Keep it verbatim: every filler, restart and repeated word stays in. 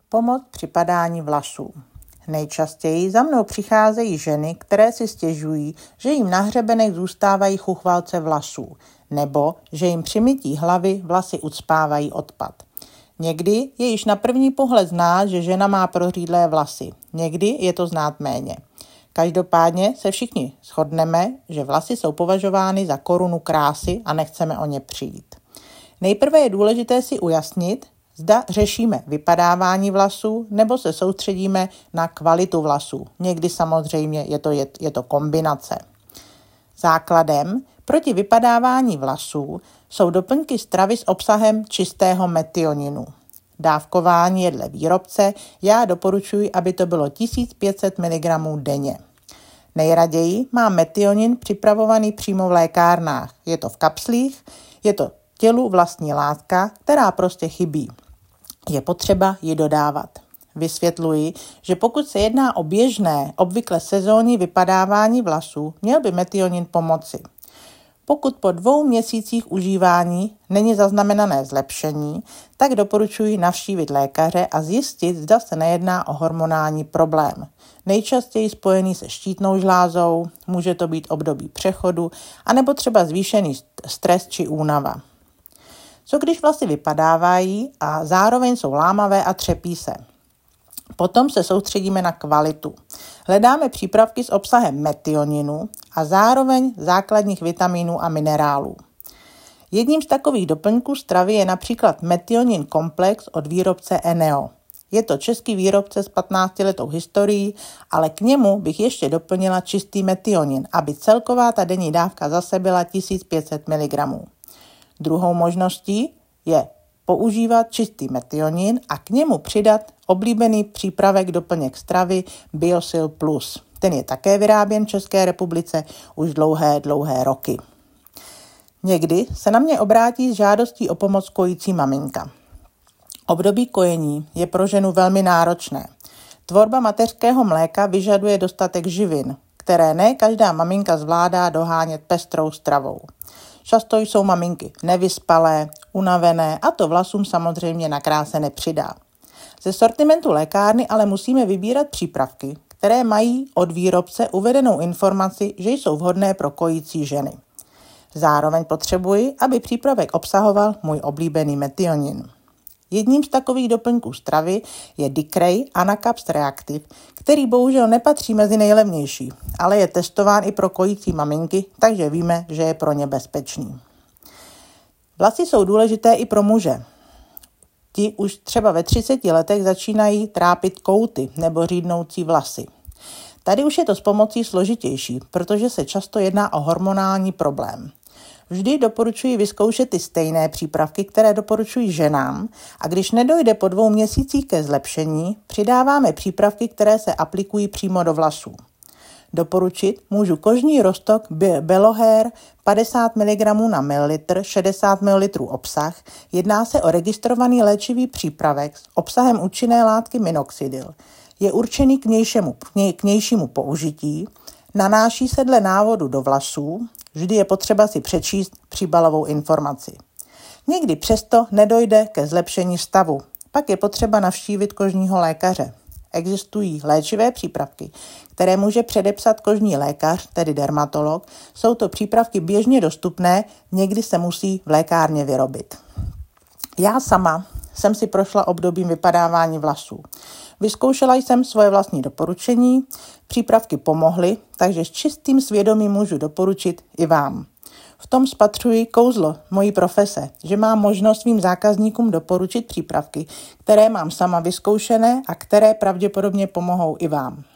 Pomoc při padání vlasů. Nejčastěji za mnou přicházejí ženy, které si stěžují, že jim na hřebenech zůstávají chuchvalce vlasů, nebo že jim při mytí hlavy vlasy ucpávají odpad. Někdy je již na první pohled znát, že žena má prořídlé vlasy, někdy je to znát méně. Každopádně se všichni shodneme, že vlasy jsou považovány za korunu krásy a nechceme o ně přijít. Nejprve je důležité si ujasnit, zda řešíme vypadávání vlasů nebo se soustředíme na kvalitu vlasů. Někdy samozřejmě je to, je, je to kombinace. Základem proti vypadávání vlasů jsou doplňky stravy s obsahem čistého metioninu. Dávkování je dle výrobce, já doporučuji, aby to bylo tisíc pět set miligramů denně. Nejraději mám metionin připravovaný přímo v lékárnách. Je to v kapslích, je to tělu vlastní látka, která prostě chybí. Je potřeba ji dodávat. Vysvětluji, že pokud se jedná o běžné, obvykle sezónní vypadávání vlasů, měl by metionin pomoci. Pokud po dvou měsících užívání není zaznamenané zlepšení, tak doporučuji navštívit lékaře a zjistit, zda se nejedná o hormonální problém. Nejčastěji spojený se štítnou žlázou, může to být období přechodu, anebo třeba zvýšený stres či únava. Co když vlasy vypadávají a zároveň jsou lámavé a třepí se? Potom se soustředíme na kvalitu. Hledáme přípravky s obsahem metioninu a zároveň základních vitaminů a minerálů. Jedním z takových doplňků stravy je například metionin komplex od výrobce Eneo. Je to český výrobce s patnáctiletou historií, ale k němu bych ještě doplnila čistý metionin, aby celková ta denní dávka zase byla tisíc pět set miligramů. Druhou možností je používat čistý metionin a k němu přidat oblíbený přípravek doplněk stravy Biosil Plus. Ten je také vyráběn v České republice už dlouhé, dlouhé roky. Někdy se na mě obrátí s žádostí o pomoc kojící maminka. Období kojení je pro ženu velmi náročné. Tvorba mateřského mléka vyžaduje dostatek živin, které ne každá maminka zvládá dohánět pestrou stravou. Často jsou maminky nevyspalé, unavené a to vlasům samozřejmě na kráse nepřidá. Ze sortimentu lékárny ale musíme vybírat přípravky, které mají od výrobce uvedenou informaci, že jsou vhodné pro kojící ženy. Zároveň potřebuji, aby přípravek obsahoval můj oblíbený metionin. Jedním z takových doplňků stravy je Dicray Anacaps Reactive, který bohužel nepatří mezi nejlevnější, ale je testován i pro kojící maminky, takže víme, že je pro ně bezpečný. Vlasy jsou důležité i pro muže. Ti už třeba ve třiceti letech začínají trápit kouty nebo řídnoucí vlasy. Tady už je to s pomocí složitější, protože se často jedná o hormonální problém. Vždy doporučuji vyzkoušet ty stejné přípravky, které doporučuji ženám, a když nedojde po dvou měsících ke zlepšení, přidáváme přípravky, které se aplikují přímo do vlasů. Doporučit můžu kožní roztok Belohair padesát miligramů na mililitr, šedesát mililitrů obsah. Jedná se o registrovaný léčivý přípravek s obsahem účinné látky minoxidil. Je určený k nějšímu, k nějšímu použití, nanáší se dle návodu do vlasů, vždy je potřeba si přečíst příbalovou informaci. Někdy přesto nedojde ke zlepšení stavu, pak je potřeba navštívit kožního lékaře. Existují léčivé přípravky, které může předepsat kožní lékař, tedy dermatolog. Jsou to přípravky běžně dostupné, někdy se musí v lékárně vyrobit. Já sama jsem si prošla obdobím vypadávání vlasů. Vyzkoušela jsem svoje vlastní doporučení, přípravky pomohly, takže s čistým svědomím můžu doporučit i vám. V tom spatřuji kouzlo mojí profese, že mám možnost svým zákazníkům doporučit přípravky, které mám sama vyzkoušené a které pravděpodobně pomohou i vám.